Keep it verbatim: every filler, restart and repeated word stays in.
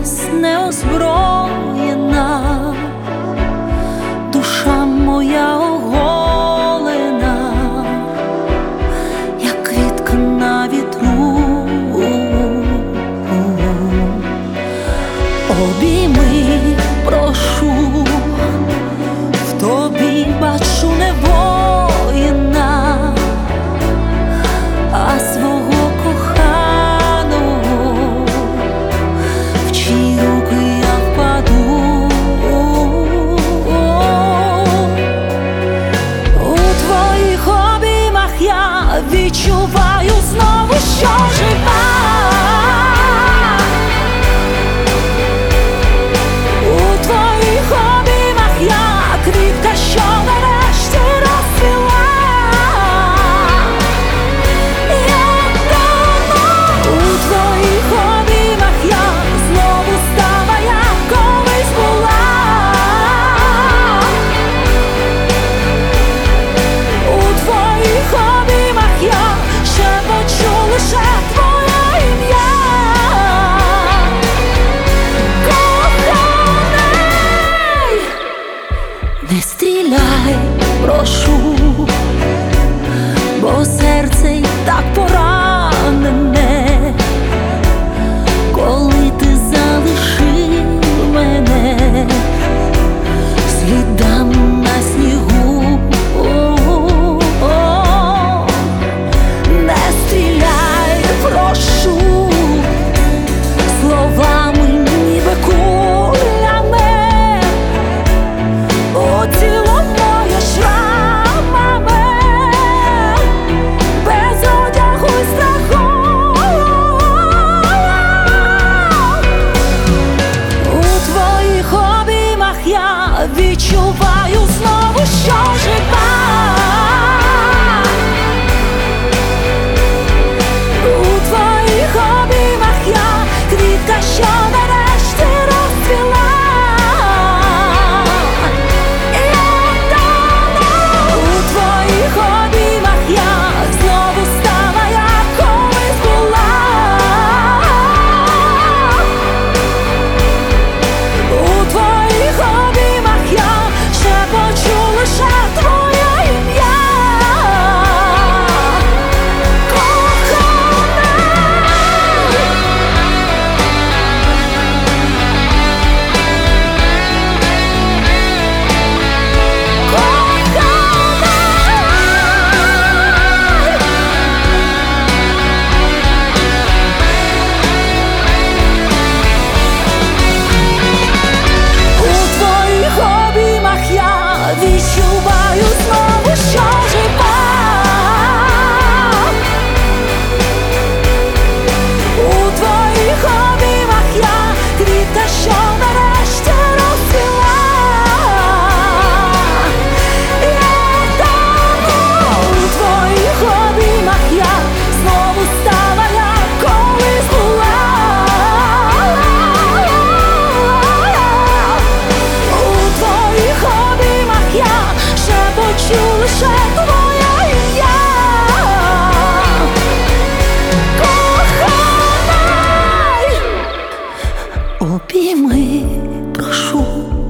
чомусь неозброєна, душа моя оголена, як квітка на вітру. Обійми, прошу, в тобі бачу не воїна, а свого коханого, в чиї руки я впаду. У твоїх обіймах я відчуваю знову, що жива. Не стріляй, прошу, бо серце й так поранене, коли ти залишив мене слідами на снігу. О-о-о. Не стріляй, прошу, словами ніби кулями, тіло моє шрамами, без одягу й страху. У твоїх обіймах я відчуваю знову, що жива. У твоїх обіймах я квітка, що нарешті розцвіла. Відчуваю знову, що жива. У твоїх обіймах я квітка, що нарешті розцвіла. Я тону у твоїх обіймах, я знову стала, як колись була. У твоїх обіймах я шепочу лише твоє ім'я, коханий. Обійми, прошу.